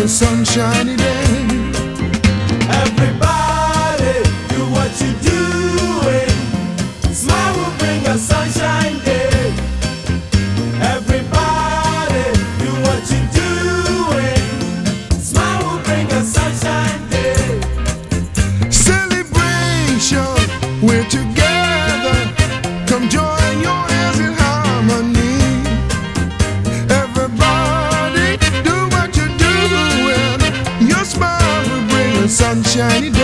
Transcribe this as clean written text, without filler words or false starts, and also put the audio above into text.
a sunshiny day. Everybody, do what you're doing. Smile will bring a sunshine day. Everybody, do what you're doing. Smile will bring a sunshine day. Celebration, we're together. Come join your hands in harmony. Everybody, do what you're doing. Your smile will bring a sunshiny day.